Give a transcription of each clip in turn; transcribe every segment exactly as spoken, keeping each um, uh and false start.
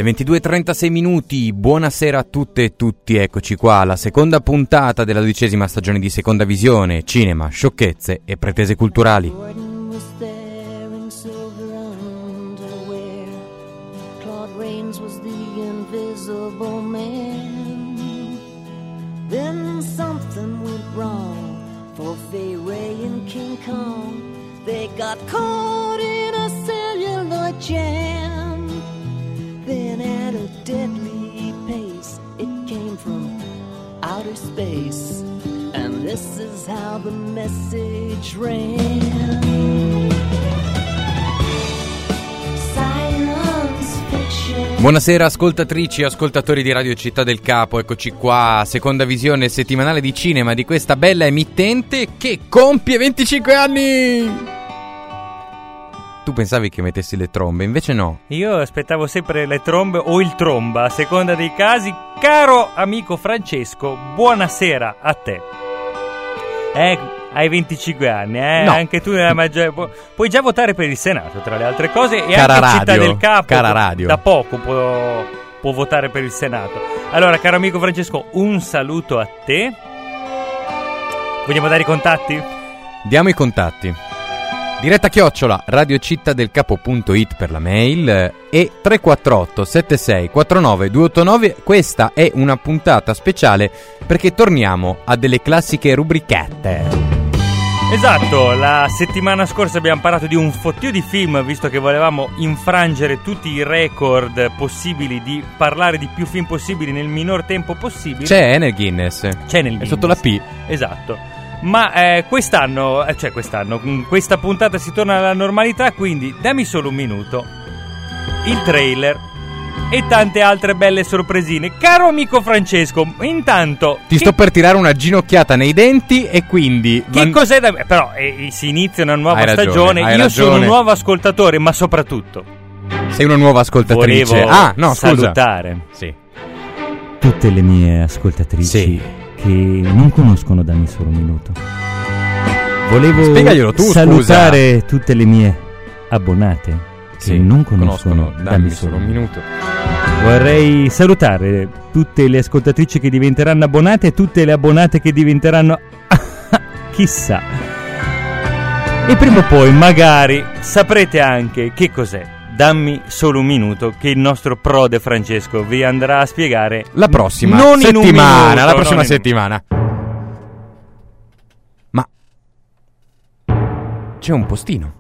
Le ventidue e trentasei minuti, buonasera a tutte e tutti, eccoci qua, la seconda puntata della dodicesima stagione di Seconda Visione, cinema, sciocchezze e pretese culturali. Then something went wrong for Fay Ray and King Kong. They got caught in a celluloid jam. Then at a deadly pace, it came from outer space. And this is how the message ran. Science fiction. Buonasera ascoltatrici e ascoltatori di Radio Città del Capo, eccoci qua, seconda visione settimanale di cinema di questa bella emittente che compie venticinque anni! Tu pensavi che mettessi le trombe, invece no. Io aspettavo sempre le trombe o il tromba, a seconda dei casi. Caro amico Francesco, buonasera a te. Eh, hai venticinque anni, eh? No. Anche tu nella maggior... Pu- puoi già votare per il Senato, tra le altre cose. E Cara anche radio, Città del Capo, cara radio. da poco può, può votare per il Senato. Allora, caro amico Francesco, un saluto a te. Vogliamo dare i contatti? Diamo i contatti. Diretta chiocciola radiocittadelcapo.it per la mail e tre quattro otto sette sei quattro nove due otto nove. Questa è una puntata speciale perché torniamo a delle classiche rubrichette. Esatto, la settimana scorsa abbiamo parlato di un fottio di film, visto che volevamo infrangere tutti i record possibili di parlare di più film possibili nel minor tempo possibile. C'è nel Guinness. C'è nel È Guinness. sotto la P. Esatto. Ma eh, quest'anno, eh, cioè quest'anno, in questa puntata si torna alla normalità, quindi dammi solo un minuto, il trailer e tante altre belle sorpresine. Caro amico Francesco, intanto... Ti che, sto per tirare una ginocchiata nei denti e quindi... Che man- cos'è da... Però eh, si inizia una nuova Hai ragione, stagione, hai io ragione. sono un nuovo ascoltatore, ma soprattutto... Sei una nuova ascoltatrice. Volevo ah, no, scusa. salutare Sì. tutte le mie ascoltatrici Sì. che non conoscono Dammi solo un minuto. Volevo Spiegaglielo tu, salutare scusa. tutte le mie abbonate che Sì, non conoscono, dammi solo un minuto. Vorrei salutare tutte le ascoltatrici che diventeranno abbonate e tutte le abbonate che diventeranno chissà. E prima o poi magari saprete anche che cos'è Dammi solo un minuto, che il nostro prode Francesco vi andrà a spiegare La prossima non in un settimana, minuto, la prossima non in- settimana. Ma c'è un postino.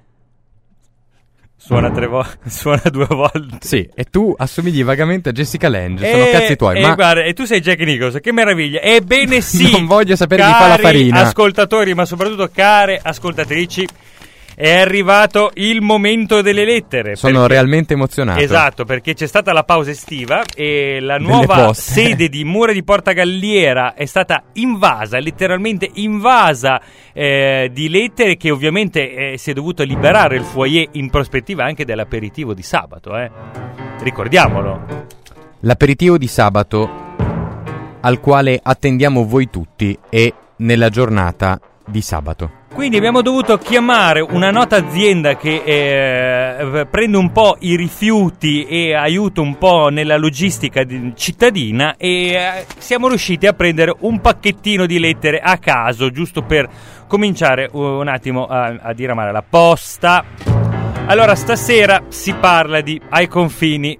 Suona tre volte, suona due volte. Sì, e tu assomigli vagamente a Jessica Lange, sono E- cazzi tuoi, e ma guarda, e tu sei Jack Nicholson, che meraviglia. Ebbene sì, non voglio sapere cari chi fa la farina. ascoltatori, ma soprattutto care ascoltatrici, è arrivato il momento delle lettere. sono perché- realmente emozionato. Esatto, perché c'è stata la pausa estiva e la Delle nuova poste. sede di Mura di Porta Galliera è stata invasa, letteralmente invasa eh, di lettere, che ovviamente eh, si è dovuto liberare il foyer in prospettiva anche dell'aperitivo di sabato, eh. Ricordiamolo. L'aperitivo di sabato al quale attendiamo voi tutti è nella giornata di sabato. Quindi abbiamo dovuto chiamare una nota azienda che eh, prende un po' i rifiuti e aiuta un po' nella logistica di- cittadina, e eh, siamo riusciti a prendere un pacchettino di lettere a caso, giusto per cominciare un attimo a, a diramare la posta. Allora, stasera si parla di Ai confini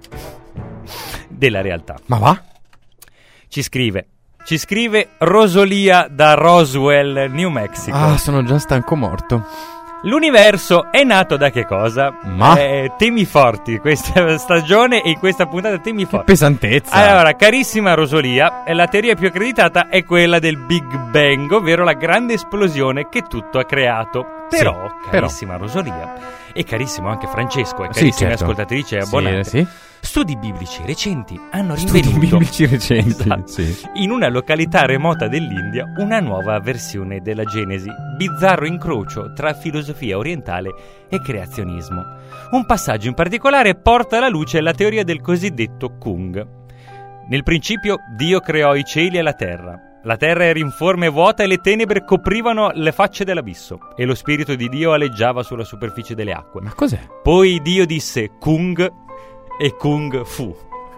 della realtà. Ma va? Ci scrive Ci scrive Rosolia da Roswell, New Mexico. Ah, sono già stanco morto. L'universo è nato da che cosa? Ma? Eh, temi forti, questa stagione e in questa puntata temi Che forti. pesantezza. Allora, carissima Rosolia, la teoria più accreditata è quella del Big Bang, ovvero la grande esplosione che tutto ha creato. Però, Sì, carissima Rosolia, e carissimo anche Francesco, e Sì, carissime certo. ascoltatrici e Sì, abbonate, sì. studi biblici recenti hanno Studi rinvenuto biblici recenti, Esatto. sì. in una località remota dell'India una nuova versione della Genesi, bizzarro incrocio tra filosofia orientale e creazionismo. Un passaggio in particolare porta alla luce la teoria del cosiddetto Kung. Nel principio Dio creò i cieli e la terra. La terra era informe e vuota e le tenebre coprivano le facce dell'abisso, e lo spirito di Dio aleggiava sulla superficie delle acque. Ma cos'è? Poi Dio disse Kung e Kung Fu.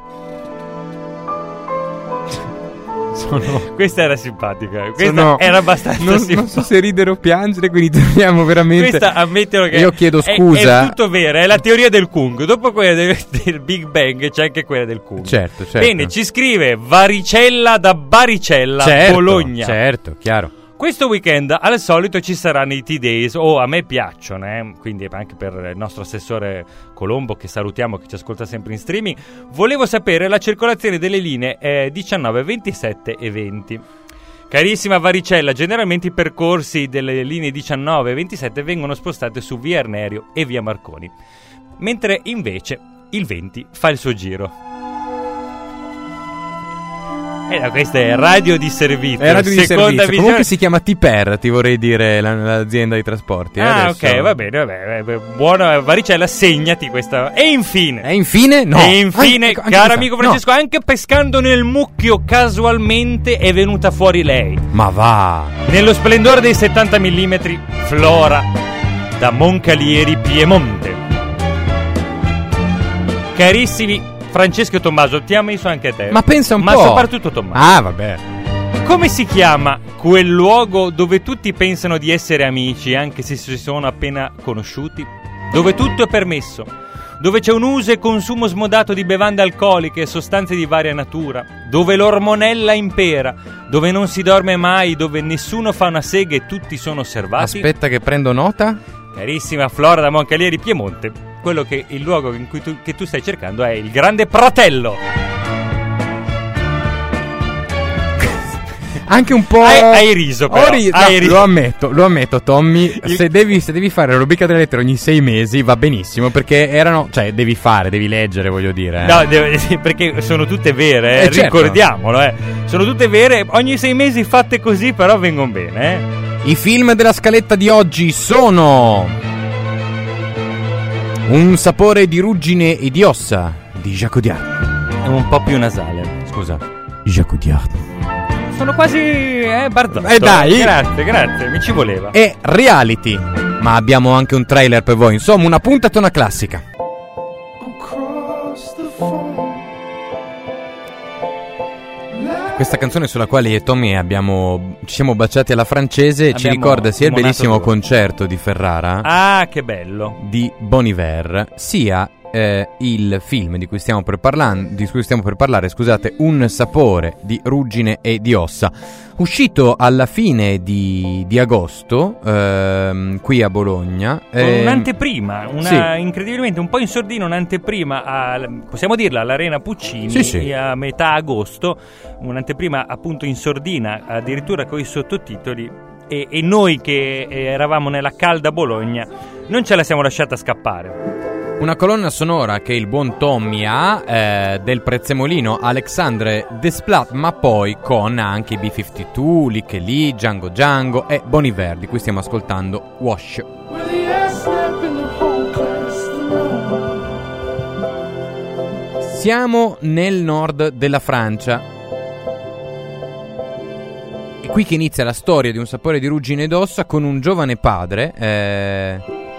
Sono... Questa era simpatica. Questa Sono... era abbastanza non, simpatica. Non so se ridere o piangere, quindi torniamo veramente. Questa ammettilo che io chiedo scusa. È, è tutto vero, è la teoria del Kung. Dopo quella del, del Big Bang c'è anche quella del Kung. Certo, certo. Bene, ci scrive Varicella da Baricella, certo, Bologna. Certo, chiaro. Questo weekend al solito ci saranno i T-Days, o oh, a me piacciono, eh? Quindi anche per il nostro assessore Colombo, che salutiamo, che ci ascolta sempre in streaming. Volevo sapere la circolazione delle linee eh, diciannove, ventisette e venti. Carissima Varicella, generalmente i percorsi delle linee diciannove e ventisette vengono spostate su via Ernerio e via Marconi, mentre invece il venti fa il suo giro. Eh, no, questa è radio di servizio. È radio di seconda servizio. visione. Comunque si chiama T-Per, ti vorrei dire, la, l'azienda di trasporti. Eh, ah, adesso... ok, va bene, va bene. Buona Varicella, segnati questa. E infine. E infine, no. E infine, anche, anche caro questa, amico Francesco, no. anche pescando nel mucchio casualmente è venuta fuori lei. Ma va. Nello splendore dei settanta millimetri, Flora da Moncalieri, Piemonte. Carissimi Francesco e Tommaso, ti ha messo anche a te. Ma pensa un ma po'. Ma soprattutto Tommaso. Ah, vabbè. Come si chiama quel luogo dove tutti pensano di essere amici anche se si sono appena conosciuti? Dove tutto è permesso, dove c'è un uso e consumo smodato di bevande alcoliche e sostanze di varia natura, dove l'ormonella impera, dove non si dorme mai, dove nessuno fa una sega e tutti sono osservati? Aspetta che prendo nota. Carissima Flora da Moncalieri, Piemonte, quello che il luogo in cui tu, che tu stai cercando è il Grande Pratello. Anche un po'. Hai, hai riso, però. Ri- hai no, riso. Lo ammetto, lo ammetto, Tommy. Il... Se devi, se devi fare la rubrica delle lettere ogni sei mesi va benissimo. Perché erano. Cioè, devi fare, devi leggere, voglio dire. Eh. No, deve, perché sono tutte vere, eh, eh, certo. ricordiamolo, eh. Sono tutte vere, ogni sei mesi fatte così, però vengono bene, eh. I film della scaletta di oggi sono Un sapore di ruggine e di ossa di Jacques Audiard. È un po' più nasale. Scusa, Jacques Audiard. Sono quasi eh, Barzotto. Eh dai. Grazie, grazie, mi ci voleva. E Reality. Ma abbiamo anche un trailer per voi. Insomma, una puntatona classica. Questa canzone sulla quale io e Tommy abbiamo, ci siamo baciati alla francese abbiamo ci ricorda sia il bellissimo due. concerto di Ferrara. Ah, che bello. Di Bon Iver, sia eh, il film di cui stiamo per parlare, di cui stiamo per parlare, scusate, Un sapore di ruggine e di ossa, uscito alla fine di, di agosto ehm, qui a Bologna. Con ehm, un'anteprima, una, sì. incredibilmente un po' in sordina, un'anteprima, a, possiamo dirla, all'Arena Puccini, sì, sì. a metà agosto, un'anteprima appunto in sordina, addirittura con i sottotitoli, e, e noi che eravamo nella calda Bologna non ce la siamo lasciata scappare. Una colonna sonora che il buon Tommy ha eh, del prezzemolino Alexandre Desplat, ma poi con anche i B cinquantadue, Lick e Lee, Django Django e Bon Iver, di cui stiamo ascoltando Wash. Siamo nel nord della Francia. È qui che inizia la storia di Un sapore di ruggine ed ossa, con un giovane padre, eh,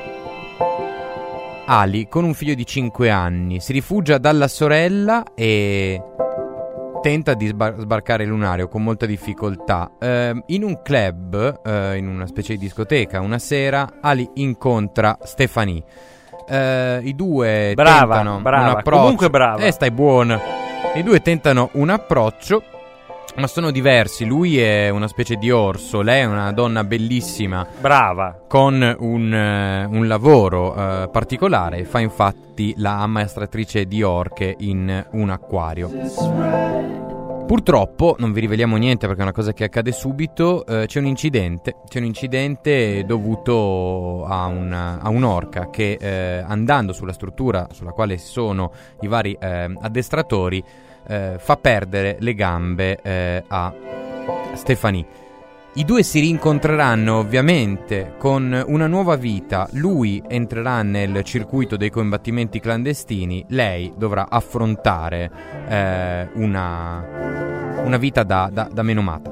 Ali, con un figlio di cinque anni. Si rifugia dalla sorella e tenta di sbar- sbarcare il lunario con molta difficoltà. Eh, in un club, eh, in una specie di discoteca, una sera Ali incontra Stéphanie. Eh, I due brava, tentano brava, un approccio. comunque brava. Eh, stai buono. I due tentano un approccio, ma sono diversi. Lui è una specie di orso, lei è una donna bellissima, brava, con un, uh, un lavoro uh, particolare. Fa infatti la ammaestratrice di orche in un acquario. Purtroppo non vi riveliamo niente perché è una cosa che accade subito. Uh, c'è un incidente C'è un incidente dovuto a, una, a un'orca che uh, andando sulla struttura sulla quale sono i vari uh, addestratori Eh, fa perdere le gambe eh, a Stéphanie. I due si rincontreranno ovviamente con una nuova vita. Lui entrerà nel circuito dei combattimenti clandestini, lei dovrà affrontare eh, una, una vita da, da, da menomata.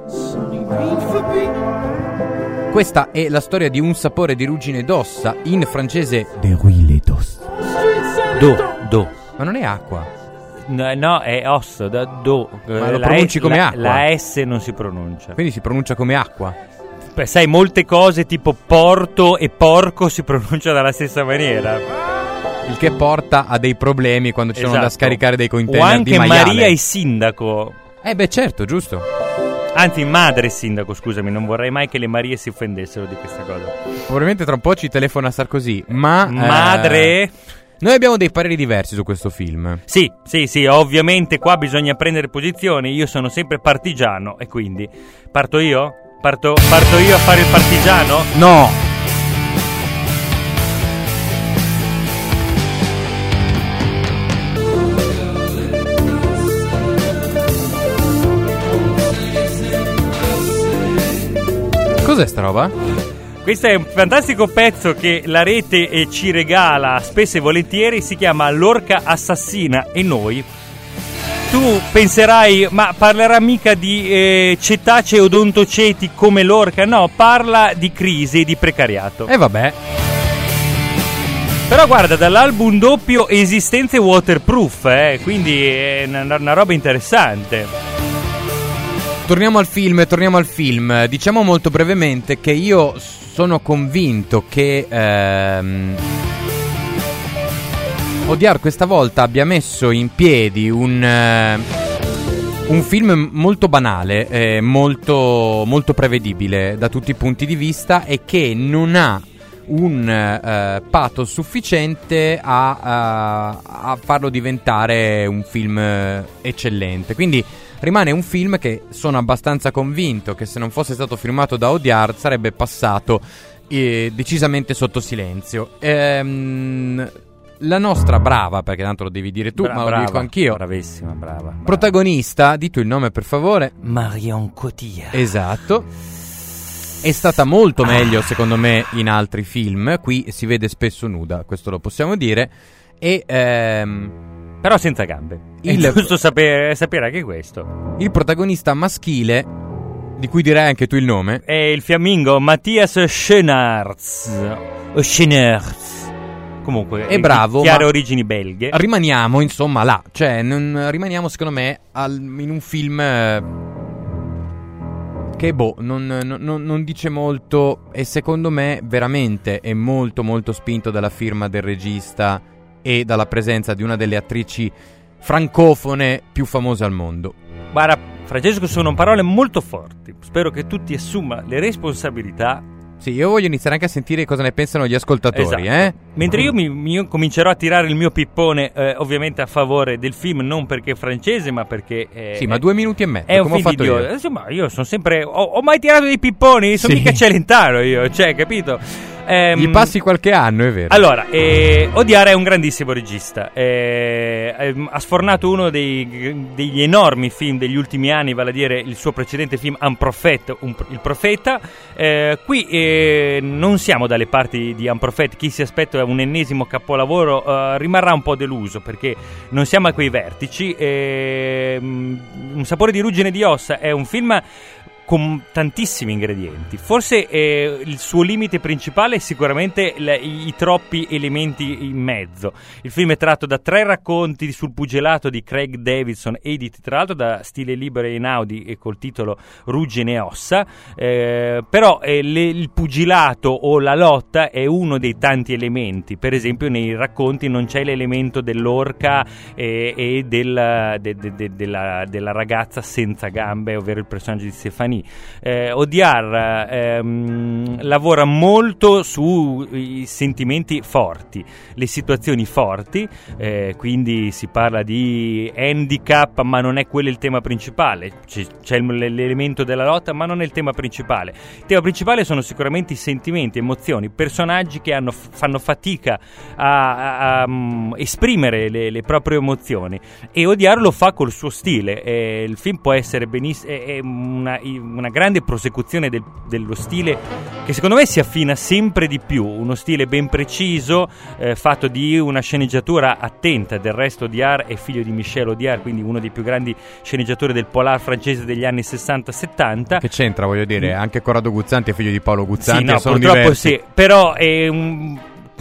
Questa è la storia di Un sapore di ruggine d'ossa, in francese De Ruille d'os. Do, do. Ma non è acqua. No, no, è osso, da do. Ma lo La pronunci S- come la, acqua? La S non si pronuncia. Quindi si pronuncia come acqua. Beh, sai, molte cose tipo porto e porco si pronuncia dalla stessa maniera. Il che porta a dei problemi quando ci sono da Esatto. scaricare dei O container di anche maiale. Maria e sindaco. Eh beh, certo, giusto. Anzi, madre e sindaco, scusami, non vorrei mai che le Marie si offendessero di questa cosa. Probabilmente tra un po' ci telefona Sarkozy, ma... eh, Madre... noi abbiamo dei pareri diversi su questo film. Sì, sì, sì, ovviamente qua bisogna prendere posizione, io sono sempre partigiano e quindi... Parto io? Parto, parto io a fare il partigiano? No! Cos'è sta roba? Questo è un fantastico pezzo che la rete eh, ci regala spesso e volentieri, si chiama L'orca assassina e noi. Tu penserai, ma parlerà mica di eh, cetacei odontoceti come l'orca? No, parla di crisi e di precariato. E eh, vabbè. Però guarda, dall'album doppio Esistenze Waterproof, eh, quindi è una, una roba interessante. Torniamo al film, torniamo al film. Diciamo molto brevemente che io sono convinto che ehm, Odiar questa volta abbia messo in piedi un, eh, un film molto banale, eh, molto, molto prevedibile da tutti i punti di vista e che non ha un eh, pathos sufficiente a, a, a farlo diventare un film eh, eccellente. Quindi rimane un film che sono abbastanza convinto che se non fosse stato firmato da Odiar sarebbe passato eh, decisamente sotto silenzio. Ehm, la nostra brava, perché tanto lo devi dire tu, Bra- ma lo brava, dico anch'io, bravissima, brava, brava. protagonista, di tu il nome per favore. Marion Cotillard. Esatto. È stata molto meglio secondo me in altri film. Qui si vede spesso nuda, questo lo possiamo dire. E ehm, Però senza gambe. Il- È giusto sapere, sapere anche questo. il protagonista maschile, di cui direi anche tu il nome, È il fiammingo Matthias Schoenaerts. O Schoenaerts. Comunque, È bravo, di chiare ma- origini belghe. rimaniamo insomma là. Cioè non, rimaniamo secondo me al- in un film eh, che boh non, non- non- non dice molto. E secondo me veramente è molto molto spinto dalla firma del regista e dalla presenza di una delle attrici francofone più famose al mondo. Guarda, Francesco, sono parole molto forti. Spero che tu ti assuma le responsabilità. Sì, io voglio iniziare anche a sentire cosa ne pensano gli ascoltatori. Esatto. eh? Mentre io mi, mi comincerò a tirare il mio pippone, eh, ovviamente a favore del film, non perché è francese, ma perché eh, Sì, ma due minuti e mezzo, è un come ho film fatto di io. idiota. Insomma, io sono sempre. Ho, ho mai tirato dei pipponi? Sono Sì. mica Celentano io, cioè, capito? Ehm, Gli passi qualche anno, è vero. Allora, eh, Odiar è un grandissimo regista. Eh, ehm, ha sfornato uno dei, degli enormi film degli ultimi anni, vale a dire il suo precedente film Un Prophet, un, Il Profeta. Eh, qui eh, non siamo dalle parti di Un Prophet. Chi si aspetta un ennesimo capolavoro eh, rimarrà un po' deluso, perché non siamo a quei vertici. Eh, Un sapore di ruggine e di ossa è un film con tantissimi ingredienti. Forse eh, il suo limite principale è sicuramente l- i, i troppi elementi in mezzo. Il film è tratto da tre racconti sul pugilato di Craig Davidson, editi tra l'altro da Stile Libero e Einaudi e col titolo Ruggine e ossa. Eh, però eh, le, il pugilato o la lotta è uno dei tanti elementi. Per esempio nei racconti non c'è l'elemento dell'orca eh, e del, de, de, de, della, della ragazza senza gambe, ovvero il personaggio di Stéphanie. Eh, Odiar ehm, lavora molto sui sentimenti forti, le situazioni forti, eh, quindi si parla di handicap, ma non è quello il tema principale. C'è, c'è il- l'elemento della lotta, ma non è il tema principale. Il tema principale sono sicuramente i sentimenti, emozioni, personaggi che hanno, fanno fatica a, a- a, mm, esprimere le, le proprie emozioni, e Odiar lo fa col suo stile. Eh, il film può essere benissimo, è, è una, una grande prosecuzione del- dello stile che secondo me si affina sempre di più, uno stile ben preciso, eh, fatto di una sceneggiatura attenta. Del resto Odiar è figlio di Michel Odiar, quindi uno dei più grandi sceneggiatori del polar francese degli anni sessanta settanta. Che c'entra, voglio dire, anche Corrado Guzzanti è figlio di Paolo Guzzanti. Sì, no, sono purtroppo diversi. sì, però è un...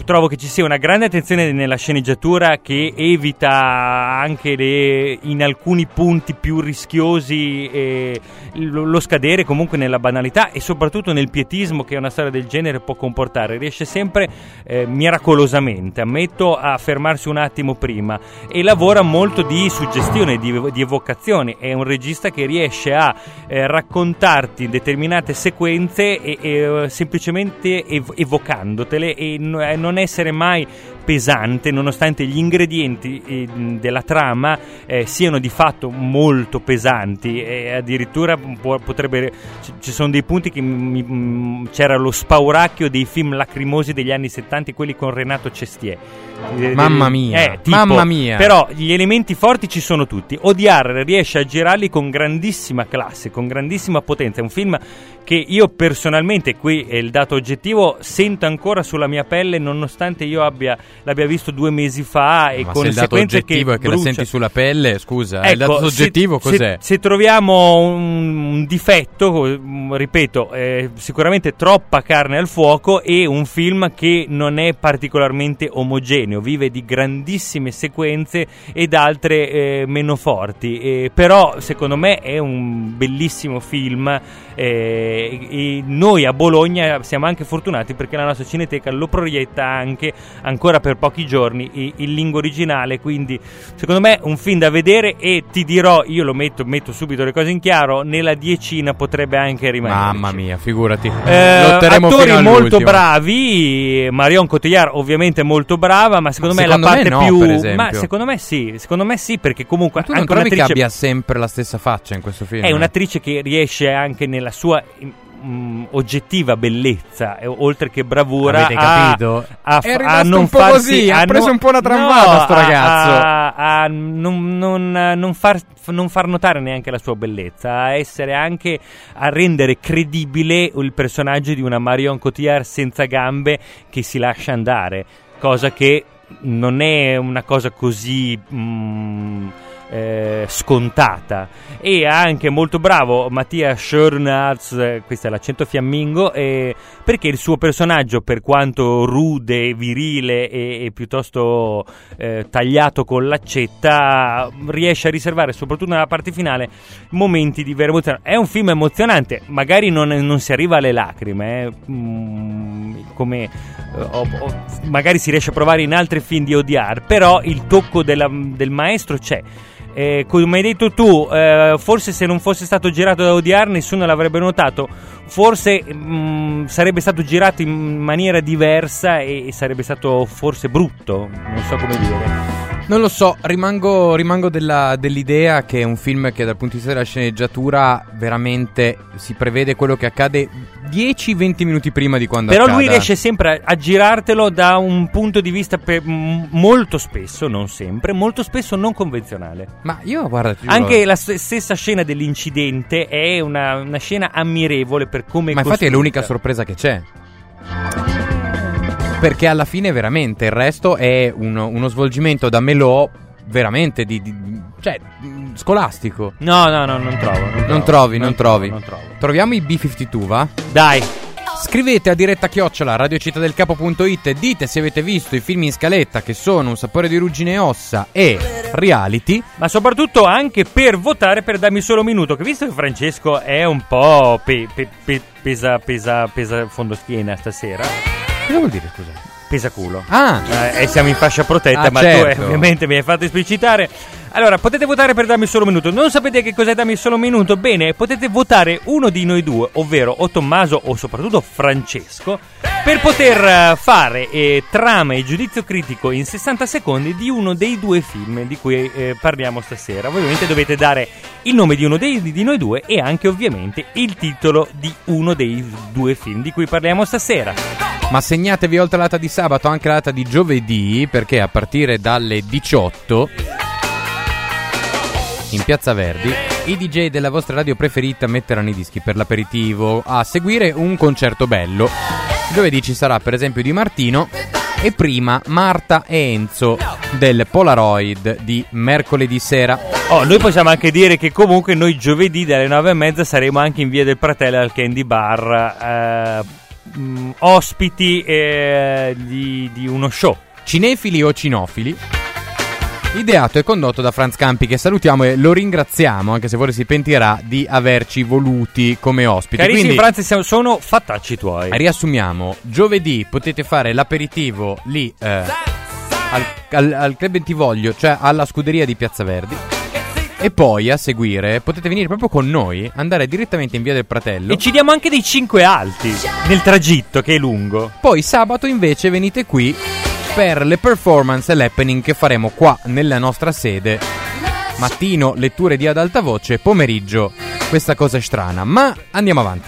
trovo che ci sia una grande attenzione nella sceneggiatura che evita anche le, in alcuni punti più rischiosi eh, lo, lo scadere comunque nella banalità e soprattutto nel pietismo che una storia del genere può comportare. Riesce sempre eh, miracolosamente, ammetto, a fermarsi un attimo prima e lavora molto di suggestione, di, di evocazione. È un regista che riesce a eh, raccontarti determinate sequenze e, e semplicemente ev- evocandotele e n- non essere mai pesante, nonostante gli ingredienti eh, della trama eh, siano di fatto molto pesanti e addirittura può, potrebbe c- ci sono dei punti che mi, m- c'era lo spauracchio dei film lacrimosi degli anni settanta, quelli con Renato Cestier. Mamma mia, eh, tipo, mamma mia. Però gli elementi forti ci sono tutti. Odiar riesce a girarli con grandissima classe, con grandissima potenza. È un film che io personalmente, qui è il dato oggettivo, sento ancora sulla mia pelle, nonostante io abbia l'abbia visto due mesi fa e ma con se il dato sequenze oggettivo che è che brucia. la senti sulla pelle, scusa, Ecco, il dato soggettivo se, cos'è? Se, se troviamo un, un difetto, ripeto, eh, sicuramente troppa carne al fuoco e un film che non è particolarmente omogeneo, vive di grandissime sequenze ed altre eh, meno forti, eh, però secondo me è un bellissimo film eh, e noi a Bologna siamo anche fortunati perché la nostra Cineteca lo proietta anche ancora per pochi giorni in lingua originale, quindi secondo me un film da vedere e ti dirò, io lo metto, metto subito le cose in chiaro, nella decina potrebbe anche rimanere. Mamma mia, figurati. Eh, Lotteremo attori fino molto all'ultimo. bravi, Marion Cotillard ovviamente molto brava, ma secondo me Secondo la parte me no, più per esempio. ma secondo me sì, secondo me sì perché comunque Ma tu non anche trovi un'attrice che abbia sempre la stessa faccia in questo film? è un'attrice che riesce anche nella sua mh, oggettiva bellezza e, oltre che bravura Avete capito? a, a, È a rimasto non un po' farsi, così, ha a preso non- un po' una tramvata no, sto a- ragazzo. a, a non, non, non far non far notare neanche la sua bellezza, a essere anche a rendere credibile il personaggio di una Marion Cotillard senza gambe che si lascia andare, cosa che non è una cosa così mm, eh, scontata. E anche molto bravo Mattia Schoenaerts, eh, questo è l'accento fiammingo, eh, perché il suo personaggio, per quanto rude, virile e, e piuttosto eh, tagliato con l'accetta, riesce a riservare soprattutto nella parte finale momenti di vera emozione. È un film emozionante, magari non, non si arriva alle lacrime, eh, mm, come eh, o, o, magari si riesce a provare in altri film di Odiar, però il tocco della, del maestro c'è. Eh, come hai detto tu, eh, forse se non fosse stato girato da Odiar nessuno l'avrebbe notato, forse mh, sarebbe stato girato in maniera diversa e, e sarebbe stato forse brutto, non so come dire. Non lo so, rimango, rimango della, dell'idea che è un film che dal punto di vista della sceneggiatura veramente si prevede quello che accade dieci venti minuti prima di quando Però accada. lui riesce sempre a, a girartelo da un punto di vista per, m- molto spesso, non sempre, molto spesso non convenzionale. Ma io guarda, ti giuro, Anche la st- stessa scena dell'incidente è una, una scena ammirevole per come è ma infatti è costruita. l'unica sorpresa che c'è. Perché alla fine veramente il resto è uno, uno svolgimento da melò veramente di, di cioè mh, scolastico. No, no, no, non trovo. Non, Non trovo, trovi, non trovo, trovi. non trovo. Troviamo i B cinquantadue, va? Dai. Scrivete a diretta chiocciola radiocittadelcapo.it e dite se avete visto i film in scaletta che sono Un sapore di ruggine e ossa e Reality. Ma soprattutto anche per votare per Dammi solo un minuto, che visto che Francesco è un po' pe- pe- pe- pesa pesa pesa fondo schiena stasera. Cosa vuol dire, scusa? Pesa culo. Ah, Eh, e siamo in fascia protetta, Ah, ma certo. tu eh, ovviamente mi hai fatto esplicitare. Allora, potete votare per Dammi solo un minuto. Non sapete che cos'è Dammi solo un minuto? Bene, potete votare uno di noi due, ovvero o Tommaso o soprattutto Francesco, per poter eh, fare eh, trama e giudizio critico in sessanta secondi di uno dei due film di cui eh, parliamo stasera. Voi ovviamente dovete dare il nome di uno dei, di noi due e anche ovviamente il titolo di uno dei due film di cui parliamo stasera. ma segnatevi oltre la data di sabato anche la data di giovedì, perché a partire dalle diciotto in Piazza Verdi i D J della vostra radio preferita metteranno i dischi per l'aperitivo, a seguire un concerto bello. Giovedì ci sarà per esempio Di Martino e prima Marta e Enzo del Polaroid di mercoledì sera. Oh, noi possiamo anche dire che comunque noi giovedì dalle nove e mezza saremo anche in via del Pratello al Candy Bar, eh, mh, ospiti eh, di, di uno show. Cinefili o cinofili. Ideato e condotto da Franz Campi, che salutiamo e lo ringraziamo, anche se forse si pentirà di averci voluti come ospiti. Carissimi Quindi, Franz, siamo- sono fattacci tuoi. riassumiamo, giovedì potete fare l'aperitivo lì eh, al, al, al Club Bentivoglio, cioè alla scuderia di Piazza Verdi. E poi a seguire potete venire proprio con noi, andare direttamente in via del Pratello. E ci diamo anche dei cinque alti nel tragitto, che è lungo. Poi sabato invece venite qui per le performance e l'happening che faremo qua nella nostra sede. Mattino letture di ad alta voce, pomeriggio questa cosa è strana. Ma andiamo avanti.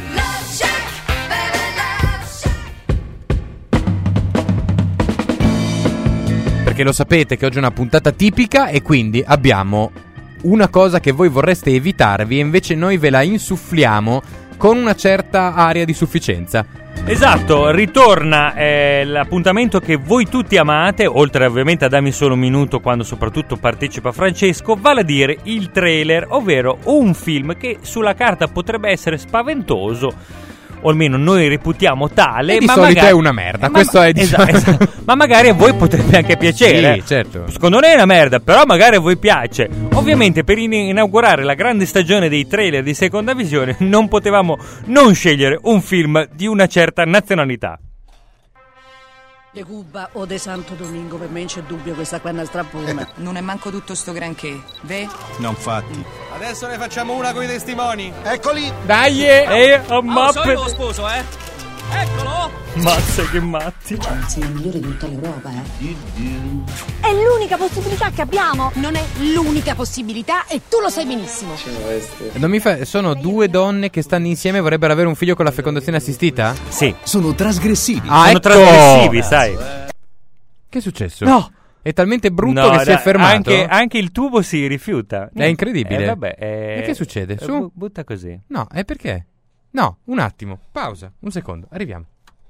Perché lo sapete che oggi è una puntata tipica e quindi abbiamo una cosa che voi vorreste evitarvi e invece noi ve la insuffliamo con una certa aria di sufficienza. Esatto, ritorna eh, l'appuntamento che voi tutti amate, oltre ovviamente a Dammi solo un minuto quando soprattutto partecipa Francesco, vale a dire il trailer, ovvero un film che sulla carta potrebbe essere spaventoso, o almeno noi reputiamo tale, E di ma solito magari è una merda, ma questo ma- è, diciamo- esatto, esatto. Ma magari a voi potrebbe anche piacere. Sì, certo. Secondo me è una merda, però magari a voi piace. Ovviamente per in- inaugurare la grande stagione dei trailer di Seconda Visione non potevamo non scegliere un film di una certa nazionalità. De Cuba o de Santo Domingo, per me non c'è dubbio, questa qua è una strappona. Non è manco tutto sto granché, ve? Non fatti. Adesso ne facciamo una con i testimoni. Eccoli. Dai! E a mappe. sposo, eh. Eccolo. Mazza che matti. Anzi, è il migliore di tutta l'Europa, eh. È l'unica possibilità che abbiamo. Non è l'unica possibilità e tu lo sai benissimo. Non mi fa... Sono due donne che stanno insieme e vorrebbero avere un figlio con la fecondazione assistita? Sì, Sono trasgressivi. Ah, sono ecco! trasgressivi, sai. Che è successo? No. È talmente brutto No, che si dai, è fermato. Anche, anche il tubo si rifiuta. È incredibile. Eh, vabbè, eh, E che succede? Su? bu- butta così. No, è perché? No, un attimo. Pausa, un secondo, arriviamo.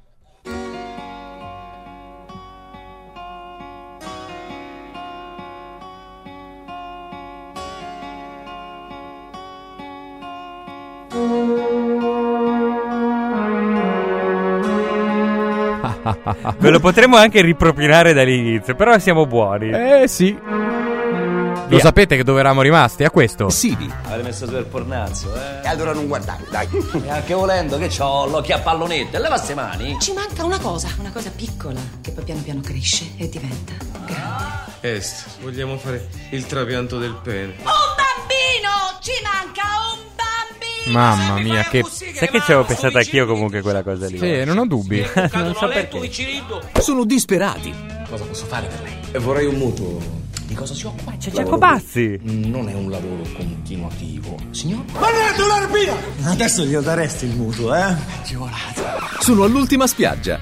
Ve lo potremmo anche ripropinare dall'inizio, però siamo buoni. Eh sì. Lo sapete che dove eravamo rimasti? A questo. Sidi. Avete messo su il pornazzo, eh? E allora non guardare, dai. E anche volendo che c'ho l'occhio a pallonette, levasti le mani. Ci manca una cosa, una cosa piccola, che poi piano piano cresce e diventa grande. Est, vogliamo fare il trapianto del pene. Un bambino! Ci manca un bambino! Mamma mia, che... Sai che ci avevo pensato anch'io comunque quella cosa lì. Sì, non ho dubbi. Non so perché. Sono disperati. Cosa posso fare per lei? E vorrei un mutuo. Di cosa si occupa? C'è Giacobazzi. Non è un lavoro continuativo. Signor? Adesso glielo daresti il mutuo, eh? Sono all'ultima spiaggia.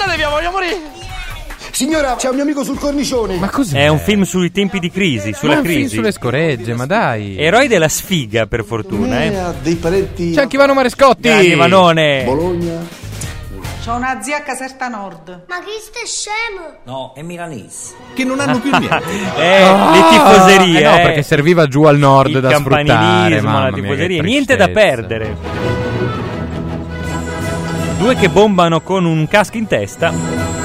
Signora, c'è un mio amico sul cornicione. Ma cos'è? È un film sui tempi di crisi, sulla Ma è un film crisi. sulle scoregge, ma dai. Eroi della sfiga, per fortuna, eh. ha dei parenti C'è anche Ivano Marescotti. Grande Ivanone. Bologna. C'ho una zia a Caserta Nord. Ma chi stai scemo? No, è milanese. Che non hanno più niente. Eh, Ah, le tifoserie. eh no, eh. perché serviva giù al nord Il da sfruttare. campanilismo, Mamma la mia, tifoseria. che Niente da tristezza. perdere. Due che bombano con un casco in testa.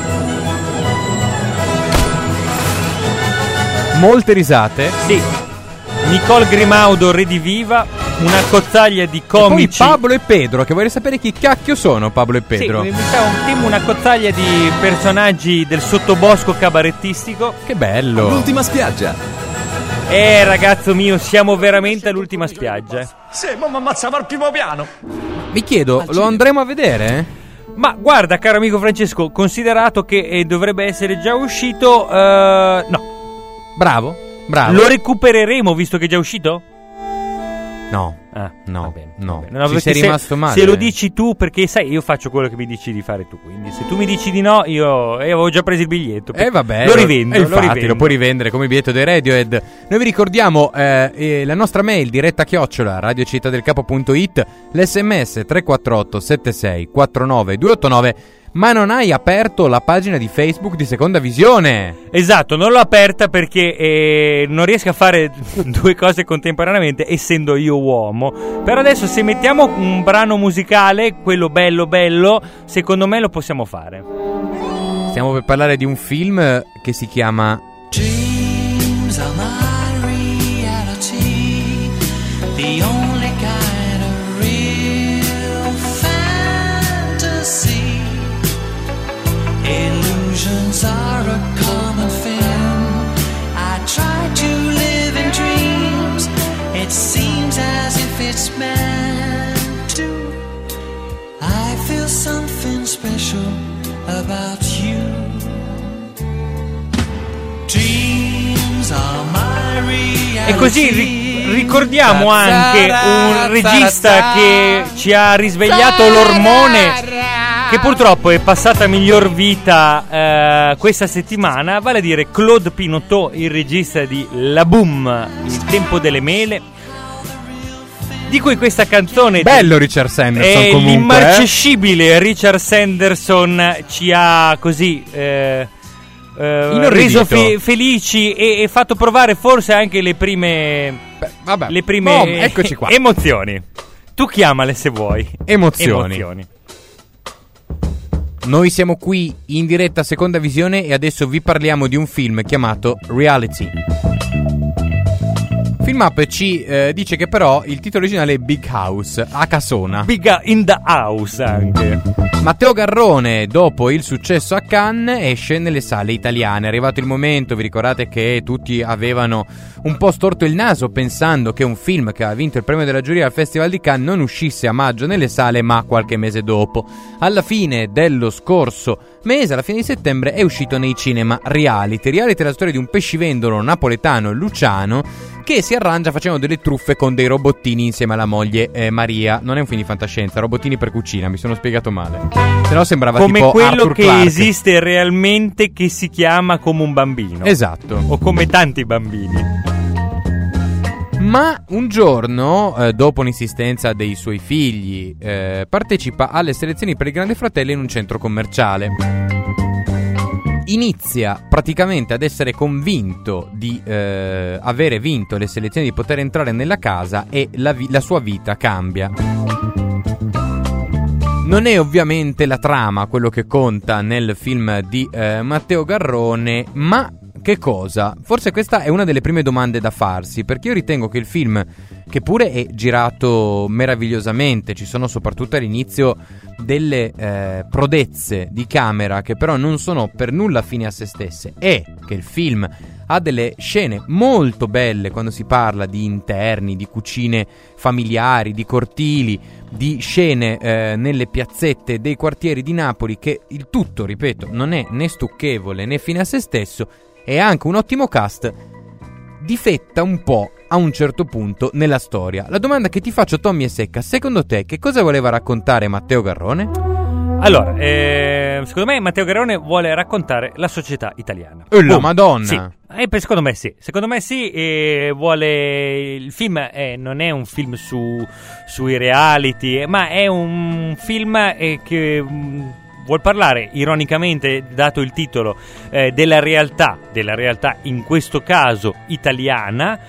Molte risate. Sì. Nicole Grimaudo rediviva. Una cozzaglia di E poi comici. Pablo e Pedro, che vorrei sapere chi cacchio sono Pablo e Pedro. Sì, mi sa un team, una cozzaglia di personaggi del sottobosco cabarettistico. Che bello. L'ultima spiaggia. Eh, ragazzo mio, siamo veramente all'ultima spiaggia. Sì, ma mi ammazzava al primo piano. Vi chiedo, lo andremo a vedere? Ma guarda, caro amico Francesco, considerato che eh, dovrebbe essere già uscito, eh, no. Bravo, bravo. Lo recupereremo visto che è già uscito? No, Ah, no, va bene, no. va bene. No, Ci perché sei se- rimasto male. Se lo dici tu, perché sai, io faccio quello che mi dici di fare tu. Quindi, se tu mi dici di no, io, io avevo già preso il biglietto. Eh vabbè, lo rivendo. e lo infatti rivendo. lo puoi rivendere come il biglietto dei Radiohead. Noi vi ricordiamo eh, eh, la nostra mail diretta chiocciola radiocittà del capo punto it, l'sms tre quattro otto sette sei quattro nove due otto nove. ma non hai aperto la pagina di Facebook di Seconda Visione. Esatto, non l'ho aperta perché eh, non riesco a fare due cose contemporaneamente, essendo io uomo. Però adesso, se mettiamo un brano musicale, quello bello bello, secondo me lo possiamo fare. Stiamo per parlare di un film che si chiama Dreams are my reality, the only kind of real fantasy. Illusions are a common thing. I try to live in dreams. It seems as if it's meant to. I feel something special about you. Dreams are my reality. E così ri- ricordiamo anche un regista che ci ha risvegliato l'ormone, che purtroppo è passata a miglior vita eh, questa settimana, vale a dire Claude Pinoteau, il regista di La Boom, Il tempo delle mele, di cui questa canzone bello Richard Sanderson, è comunque l'immarcescibile eh? Richard Sanderson ci ha così eh, eh, reso fe- felici e, e fatto provare forse anche le prime Beh, vabbè. le prime Boom, eccoci qua. emozioni. Tu chiamale se vuoi. Emozioni. Emozioni. Noi siamo qui in diretta a Seconda Visione e adesso vi parliamo di un film chiamato Reality. Filmup ci eh, dice che però il titolo originale è Big House, a casona. Big in the house anche. Matteo Garrone, dopo il successo a Cannes, esce nelle sale italiane. È arrivato il momento, vi ricordate che tutti avevano un po' storto il naso pensando che un film che ha vinto il premio della giuria al Festival di Cannes non uscisse a maggio nelle sale, ma qualche mese dopo. Alla fine dello scorso mese, alla fine di settembre, è uscito nei cinema Reality. Reality è la storia di un pescivendolo napoletano, Luciano, che si arrangia facendo delle truffe con dei robottini insieme alla moglie eh, Maria. Non è un film di fantascienza, robottini per cucina, mi sono spiegato male. Se no sembrava come tipo quello Arthur che Clarke. esiste realmente, che si chiama come un bambino. Esatto. O come tanti bambini. Ma un giorno, eh, dopo l'insistenza dei suoi figli, eh, partecipa alle selezioni per il Grande Fratello in un centro commerciale. Inizia praticamente ad essere convinto di eh, avere vinto le selezioni, di poter entrare nella casa, e la, vi- la sua vita cambia. Non è ovviamente la trama quello che conta nel film di eh, Matteo Garrone, ma che cosa? Forse questa è una delle prime domande da farsi, perché io ritengo che il film, che pure è girato meravigliosamente, ci sono soprattutto all'inizio delle eh, prodezze di camera che però non sono per nulla fini a se stesse, e che il film ha delle scene molto belle quando si parla di interni, di cucine familiari, di cortili, di scene eh, nelle piazzette dei quartieri di Napoli, che il tutto, ripeto, non è né stucchevole né fine a se stesso, e anche un ottimo cast, difetta un po' a un certo punto nella storia. La domanda che ti faccio, Tommy, è secca: secondo te che cosa voleva raccontare Matteo Garrone? Allora, eh, secondo me Matteo Garrone vuole raccontare la società italiana. Oh, la Boom. Madonna! Sì. Eh, per- secondo me sì, secondo me sì, e vuole. Il film eh, non è un film su sui reality, eh, ma è un film eh, che mh, vuol parlare, ironicamente, dato il titolo, eh, della realtà, della realtà in questo caso italiana,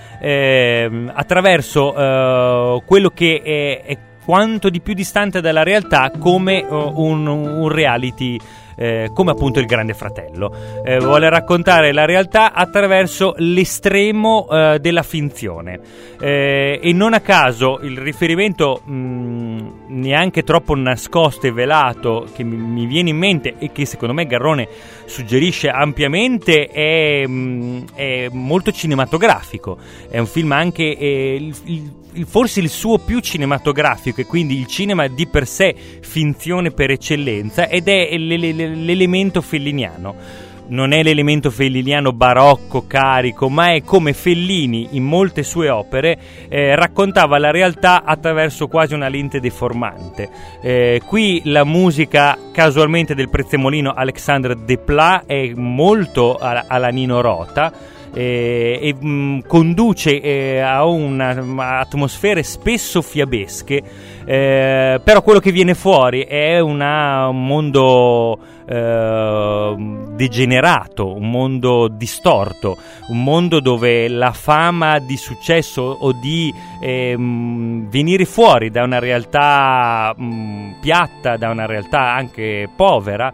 eh, attraverso eh, quello che è, è quanto di più distante dalla realtà, come uh, un, un reality, eh, come appunto il Grande Fratello. Eh, vuole raccontare la realtà attraverso l'estremo uh, della finzione, eh, e non a caso il riferimento mh, neanche troppo nascosto e velato che mi, mi viene in mente, e che secondo me Garrone suggerisce ampiamente, è, mh, è molto cinematografico. È un film anche eh, il, il forse il suo più cinematografico, e quindi il cinema di per sé finzione per eccellenza, ed è l'elemento felliniano. Non è l'elemento felliniano barocco, carico, ma è come Fellini in molte sue opere eh, raccontava la realtà attraverso quasi una lente deformante. Eh, qui la musica, casualmente, del prezzemolino Alexandre Desplat è molto alla, alla Nino Rota. eh, e mh, conduce eh, a una, a atmosfere spesso fiabesche, eh, però quello che viene fuori è una, un mondo eh, degenerato, un mondo distorto, un mondo dove la fama di successo o di eh, mh, venire fuori da una realtà mh, piatta, da una realtà anche povera,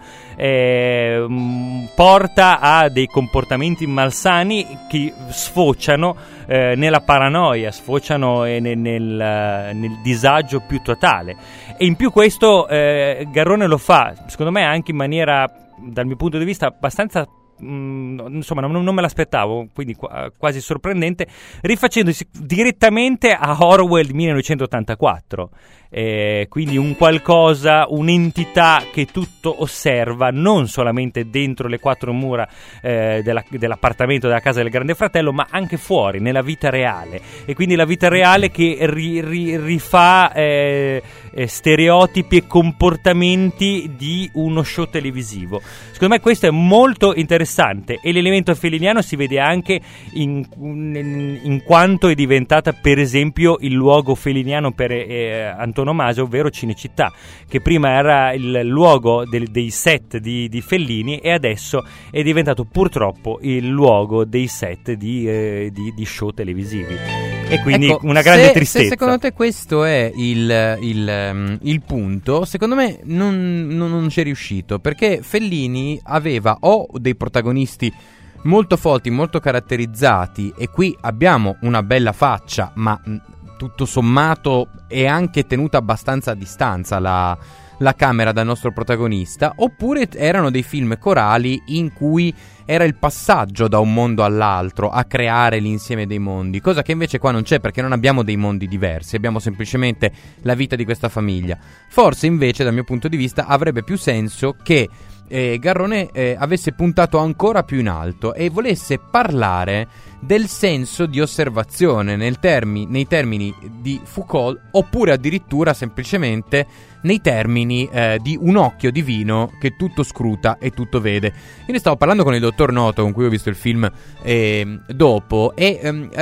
eh, mh, porta a dei comportamenti malsani che sfociano eh, nella paranoia, sfociano eh, nel, nel, nel disagio più totale. E in più questo eh, Garrone lo fa, secondo me, anche in maniera, dal mio punto di vista, abbastanza Mm, insomma non, non me l'aspettavo, quindi qu- quasi sorprendente, rifacendosi direttamente a Orwell millenovecentottantaquattro, eh, quindi un qualcosa, un'entità che tutto osserva, non solamente dentro le quattro mura eh, della, dell'appartamento, della casa del Grande Fratello, ma anche fuori, nella vita reale, e quindi la vita reale che ri, ri, rifà eh, eh, stereotipi e comportamenti di uno show televisivo. Secondo me questo è molto interessante, e l'elemento feliniano si vede anche in, in, in quanto è diventata, per esempio, il luogo feliniano per eh, antonomasia, ovvero Cinecittà, che prima era il luogo del, dei set di, di Fellini, e adesso è diventato purtroppo il luogo dei set di, eh, di, di show televisivi. E quindi ecco, una grande se, tristezza. Se secondo te questo è il, il, um, il punto, secondo me non, non, non c'è riuscito, perché Fellini aveva o dei protagonisti molto forti, molto caratterizzati, e qui abbiamo una bella faccia, ma mh, tutto sommato è anche tenuta abbastanza a distanza la, la camera dal nostro protagonista, oppure erano dei film corali in cui era il passaggio da un mondo all'altro a creare l'insieme dei mondi, cosa che invece qua non c'è, perché non abbiamo dei mondi diversi, abbiamo semplicemente la vita di questa famiglia. Forse invece, dal mio punto di vista, avrebbe più senso che eh, Garrone eh, avesse puntato ancora più in alto e volesse parlare del senso di osservazione nel termi- nei termini di Foucault, oppure addirittura semplicemente nei termini eh, di un occhio divino che tutto scruta e tutto vede. Io ne stavo parlando con il dottor Noto, con cui ho visto il film eh, dopo, e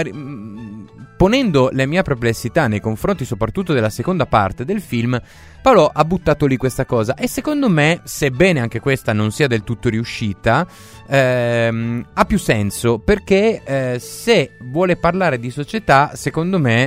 ehm, ponendo la mia perplessità nei confronti soprattutto della seconda parte del film, Paolo ha buttato lì questa cosa, e secondo me, sebbene anche questa non sia del tutto riuscita, ehm, ha più senso, perché eh, se vuole parlare di società, secondo me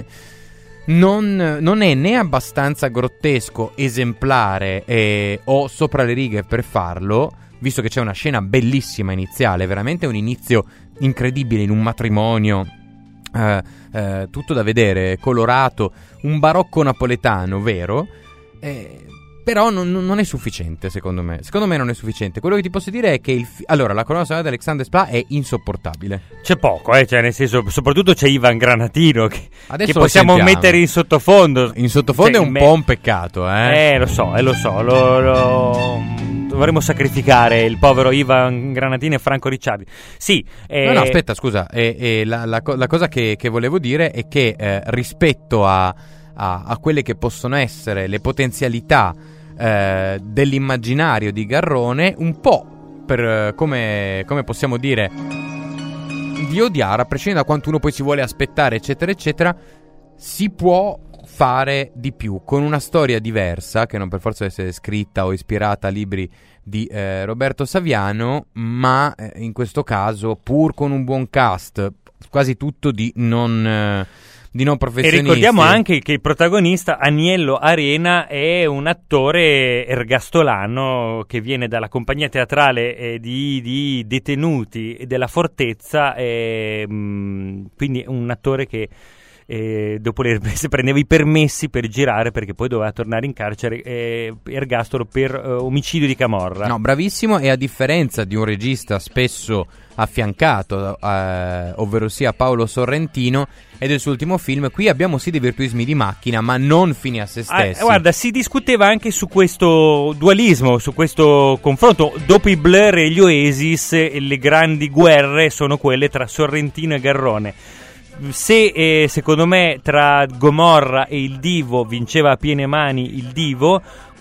Non, non è né abbastanza grottesco, esemplare eh, o sopra le righe per farlo, visto che c'è una scena bellissima iniziale, veramente un inizio incredibile in un matrimonio, eh, eh, tutto da vedere, colorato, un barocco napoletano, vero? Eh, però non, non è sufficiente, secondo me. Secondo me non è sufficiente. Quello che ti posso dire è che il fi- allora, la colonna sonora di Alexandre Desplat è insopportabile. C'è poco, eh, cioè nel senso, soprattutto c'è Ivan Granatino che, Adesso che possiamo sentiamo. mettere in sottofondo. In sottofondo cioè, è un me- po' un peccato, eh. Eh, lo so, eh, lo so, lo, lo... dovremmo sacrificare il povero Ivan Granatino e Franco Ricciardi. Sì. Eh... No, no, aspetta, scusa. Eh, eh, la, la, la cosa che, che volevo dire è che eh, rispetto a, a, a quelle che possono essere le potenzialità eh, dell'immaginario di Garrone, un po' per eh, come, come possiamo dire, di odiare, a prescindere da quanto uno poi si vuole aspettare, eccetera, eccetera, si può fare di più con una storia diversa, che non per forza deve essere scritta o ispirata a libri di eh, Roberto Saviano, ma eh, in questo caso pur con un buon cast, quasi tutto di non eh, di non professionisti. E ricordiamo anche che il protagonista, Aniello Arena, è un attore ergastolano che viene dalla compagnia teatrale eh, di, di detenuti della Fortezza, e, mh, quindi un attore che E dopo le riprese prendeva i permessi per girare, perché poi doveva tornare in carcere, eh, ergastolo per eh, omicidio di camorra. No, bravissimo, e a differenza di un regista spesso affiancato, eh, ovvero sia Paolo Sorrentino e del suo ultimo film, qui abbiamo sì dei virtuosismi di macchina, ma non fini a se stessi. Ah, guarda, si discuteva anche su questo dualismo, su questo confronto. Dopo i Blur e gli Oasis, le grandi guerre sono quelle tra Sorrentino e Garrone. Se eh, secondo me tra Gomorra e il Divo vinceva a piene mani il Divo,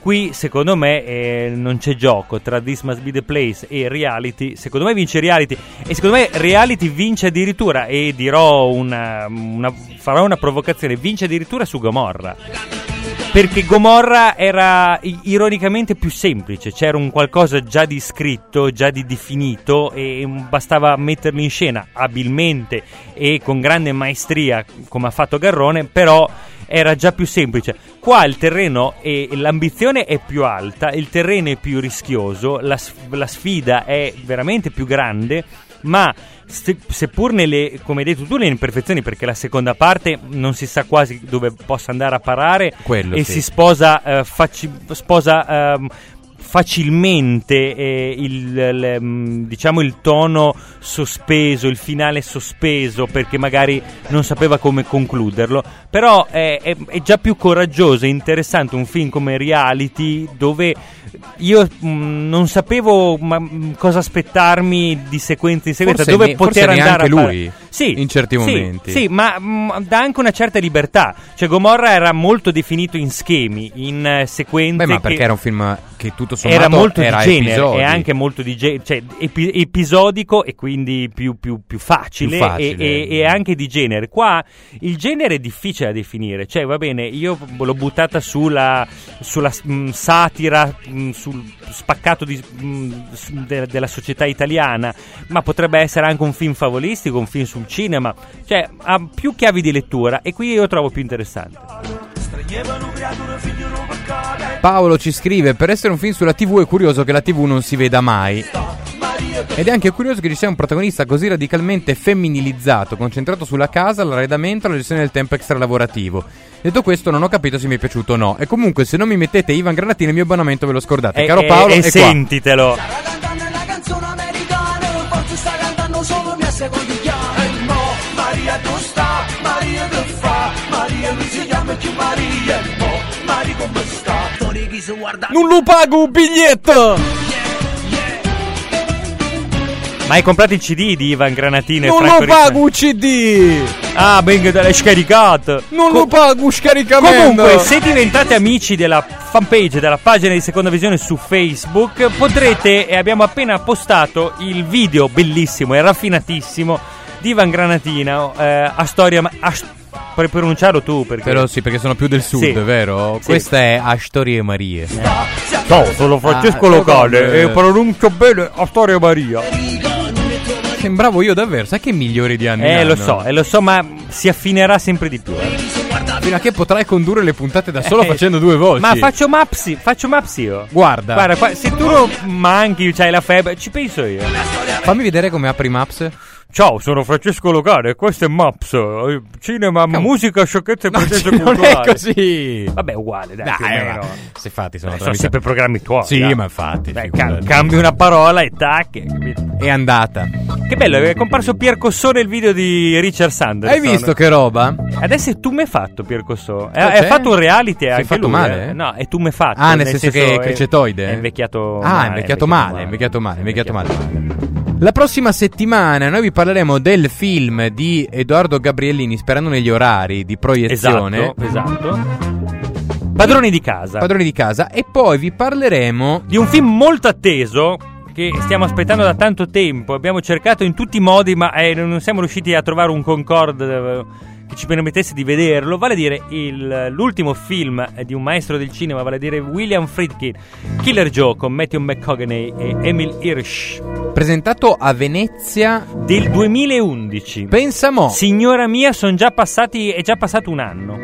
qui secondo me eh, non c'è gioco tra This Must Be The Place e Reality. Secondo me vince Reality, e secondo me Reality vince addirittura, e dirò una, una farò una provocazione, vince addirittura su Gomorra, perché Gomorra era ironicamente più semplice, c'era un qualcosa già di scritto, già di definito, e bastava metterlo in scena abilmente e con grande maestria come ha fatto Garrone, però era già più semplice. Qua il terreno e l'ambizione è più alta, il terreno è più rischioso, la, la sfida è veramente più grande, ma se, seppur nelle, come hai detto tu, le imperfezioni, perché la seconda parte non si sa quasi dove possa andare a parare. Quello e sì. Si sposa eh, faci, sposa eh, facilmente eh, il, il, diciamo il tono sospeso, il finale sospeso, perché magari non sapeva come concluderlo, però è, è, è già più coraggioso e interessante un film come Reality, dove io mh, non sapevo ma, mh, cosa aspettarmi di sequenza in sequenza, forse dove ne, poter forse andare a lui fare. Sì, in certi sì, momenti. Sì, ma mh, dà anche una certa libertà. Cioè Gomorra era molto definito in schemi, in uh, sequenze. Beh, ma che perché era un film che tutto sommato era molto era di genere, episodi. e anche molto di ge- cioè epi- episodico e quindi più, più, più facile, più facile. E, e, e anche di genere. Qua il genere è difficile da definire, cioè va bene, io l'ho buttata sulla, sulla mh, satira, mh, sul spaccato di, mh, de- della società italiana, ma potrebbe essere anche un film favolistico, un film sul cinema, cioè ha più chiavi di lettura, e qui io lo trovo più interessante. Paolo ci scrive: per essere un film sulla tivù è curioso che la tivù non si veda mai, ed è anche curioso che ci sia un protagonista così radicalmente femminilizzato, concentrato sulla casa, l'arredamento e la gestione del tempo extralavorativo. Detto questo, non ho capito se mi è piaciuto o no, e comunque se non mi mettete Ivan Granatini il mio abbonamento ve lo scordate. E, Caro e, Paolo, e è qua. sentitelo. Maria tu sta, Maria tu fa, Maria mi si chiama più Maria, mo, Maria come sta? Non lo pago un biglietto! Ma hai comprato il C D di Ivan Granatini e Non Franco lo pago un C D! Ah, ben l'hai scaricato! Non Co- lo pago un scaricamento! Comunque, se diventate amici della fanpage, della pagina di Seconda Visione su Facebook, potrete, e abbiamo appena postato il video bellissimo e raffinatissimo di Ivan Granatina eh, a storia ma- a st- puoi pronunciarlo tu, perché Però sì, perché sono più del sud, Sì. vero? Sì. Questa è A Storie Marie. ciao, sono Francesco Ah, Locale eh. e pronuncio bene a storia Maria. Sembravo io davvero, sai che migliori di anni Eh, in lo anno? so, eh, lo so, ma si affinerà sempre di più. Eh. Fino a che potrai condurre le puntate da solo Eh, facendo due voci. Ma faccio maps, faccio maps io. Guarda, Guarda, qua, se tu lo manchi, c'hai la febbre, ci penso io. fammi vedere come apri Maps. Ciao, sono Francesco Locale e questo è Maps, eh, cinema, Cam- musica, sciocchezze e No, pretese non culturali. è così. Vabbè, uguale, dai, Dai, più o meno. ma- se fatti sono, Eh, sono tramite- sempre programmi tuoi. Sì, dai. ma infatti. Dai, figurati. ca- cambi una parola e tac. capito? È andata. Che bello, è comparso Pier Cossò nel video di Richard Sanderson. Hai visto che roba? Adesso tu mi hai fatto Pier Cossò. Cosa Hai c'è? fatto un reality Sei anche fatto lui, male? eh? No, e tu mi hai fatto. Ah, nel senso che è cricetoide? È invecchiato Ah, male. è invecchiato male, è invecchiato male, è invecchiato male. La prossima settimana noi vi parleremo del film di Edoardo Gabriellini, Sperando negli orari di proiezione. Esatto, esatto. Padroni di casa. Padroni di casa. E poi vi parleremo di un film molto atteso che stiamo aspettando da tanto tempo. Abbiamo cercato in tutti i modi, ma eh, non siamo riusciti a trovare un concord eh, che ci permettesse di vederlo. Vale a dire il, l'ultimo film di un maestro del cinema, vale a dire William Friedkin, Killer Joe, con Matthew McConaughey e Emil Hirsch, presentato a Venezia del duemilaundici. Pensa mo. Signora mia, sono già passati, è già passato un anno.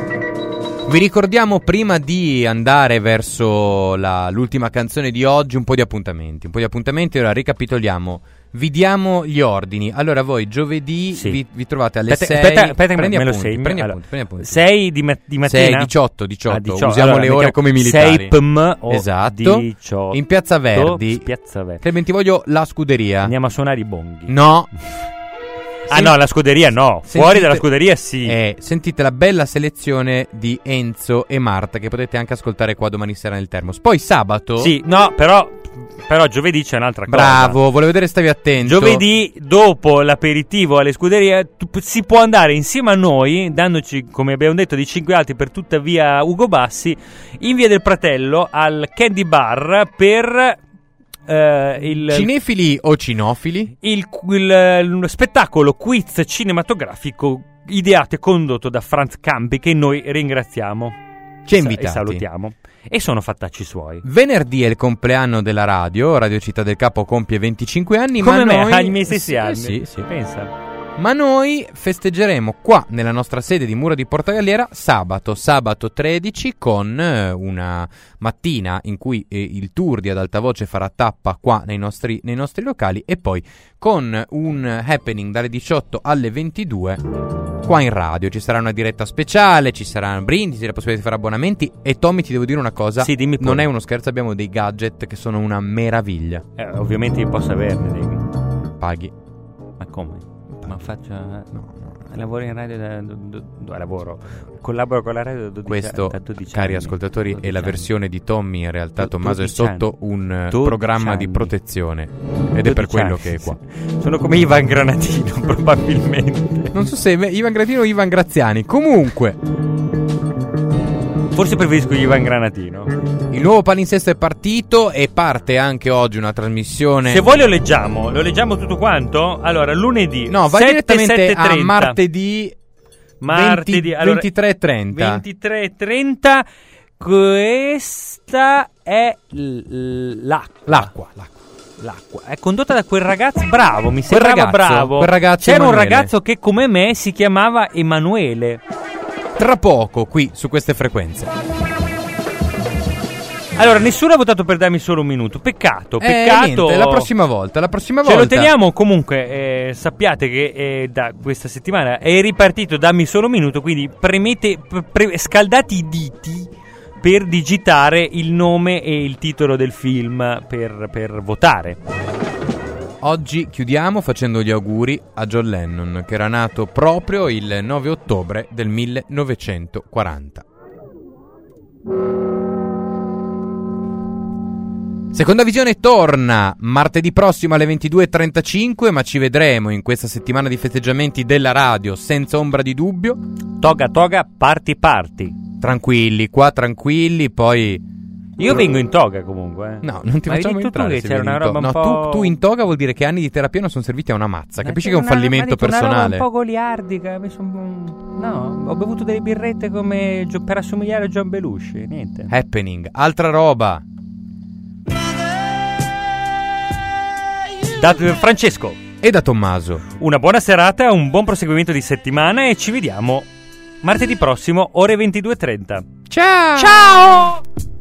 Vi ricordiamo, prima di andare verso la, l'ultima canzone di oggi, un po' di appuntamenti. Un po' di appuntamenti, ora ricapitoliamo. Vi diamo gli ordini. Allora voi giovedì Sì. vi, vi trovate alle Aspetta, sei. aspetta, aspetta, prendi me lo appunti, segno. prendi Allora, appunti, prendi appunti. sei di, ma- di mattina. sei, diciotto, diciotto. Ah, diciotto. Usiamo Allora, le ore mettiamo come i militari. sei p m o Esatto. diciotto. In Piazza Verdi. Piazza Verdi. Clementivoglio, la scuderia. Andiamo a suonare i bonghi. No. Ah no, la scuderia no, Sentite, fuori dalla scuderia sì. Eh, sentite la bella selezione di Enzo e Marta che potete anche ascoltare qua domani sera nel Termos. Poi sabato... Sì, no, però, però giovedì c'è un'altra cosa. Bravo, volevo vedere stavi attento. Giovedì, dopo l'aperitivo alle scuderie, tu, si può andare insieme a noi, dandoci, come abbiamo detto, di cinque alti per tutta via Ugo Bassi, in via del Pratello, al Candy Bar per... Uh, il, Cinefili o cinofili? Il, il, il spettacolo quiz cinematografico ideato e condotto da Franz Campi, che noi ringraziamo. Ci ha invitati. E salutiamo. E sono fattacci suoi. Venerdì è il compleanno della radio. Radio Città del Capo compie venticinque anni. Come ma me, noi... ai miei stessi anni. Sì, sì. Pensa. Ma noi festeggeremo qua nella nostra sede di Muro di Portagalliera sabato, sabato tredici, con eh, una mattina in cui eh, il tour di Ad Alta Voce farà tappa qua nei nostri, nei nostri locali, e poi con un happening dalle diciotto alle ventidue qua in radio. Ci sarà una diretta speciale, ci saranno brindisi, la possibilità di fare abbonamenti. E Tommy, ti devo dire una cosa, sì, dimmi pure. Non è uno scherzo, abbiamo dei gadget che sono una meraviglia. Eh, ovviamente io posso averne dei... Paghi. Ma come? Ma faccio no, no. Lavoro in radio da, da, da, da lavoro collaboro con la radio da dodici, questo da dodici cari anni, ascoltatori dodici è la anni. Versione di Tommy. In realtà Tommaso è dodici sotto anni. un dodici programma anni. di protezione ed è per quello anni. che è qua. Sono come Ivan Granatino probabilmente. Non so se Ivan Granatino o Ivan Graziani. Comunque forse preferisco Ivan Granatino. Il nuovo palinsesto è partito e parte anche oggi una trasmissione. Se vuoi lo leggiamo, lo leggiamo tutto quanto? Allora, lunedì. No, vai sette, direttamente sette, a martedì, martedì venti, allora, ventitré e trenta. ventitré e trenta. Questa è l- l'acqua. L'acqua, l'acqua. L'acqua è condotta da quel ragazzo bravo, mi Quel sembrava ragazzo, bravo. quel ragazzo C'era Emanuele. un ragazzo che come me si chiamava Emanuele. Tra poco qui su queste frequenze. Allora, nessuno ha votato per darmi solo un minuto. Peccato, Eh, peccato. niente, la prossima volta, la prossima Ce volta. lo teniamo comunque. Eh, sappiate che eh, da questa settimana è ripartito Dammi solo un minuto. Quindi premete, pre- scaldate i diti per digitare il nome e il titolo del film per, per votare. Oggi chiudiamo facendo gli auguri a John Lennon, che era nato proprio il nove ottobre del millenovecentoquaranta. Seconda Visione torna martedì prossimo alle ventidue e trentacinque, ma ci vedremo in questa settimana di festeggiamenti della radio senza ombra di dubbio. Toga toga, party party. Tranquilli, qua tranquilli, poi... Io vengo in toga comunque. Eh. No, non ti Ma facciamo hai detto entrare tu che se c'era vieni una in roba to- un no, po'... tu, tu in toga vuol dire che anni di terapia non sono serviti a una mazza. Ma Capisci che è un una- fallimento ma detto una personale? roba un po' goliardica. Mi son... No, ho bevuto delle birrette come Gio- per assomigliare a John Belushi. Niente. Happening, altra roba. Da Francesco e da Tommaso. Una buona serata, un buon proseguimento di settimana e ci vediamo martedì prossimo ore ventidue e trenta. Ciao! Ciao!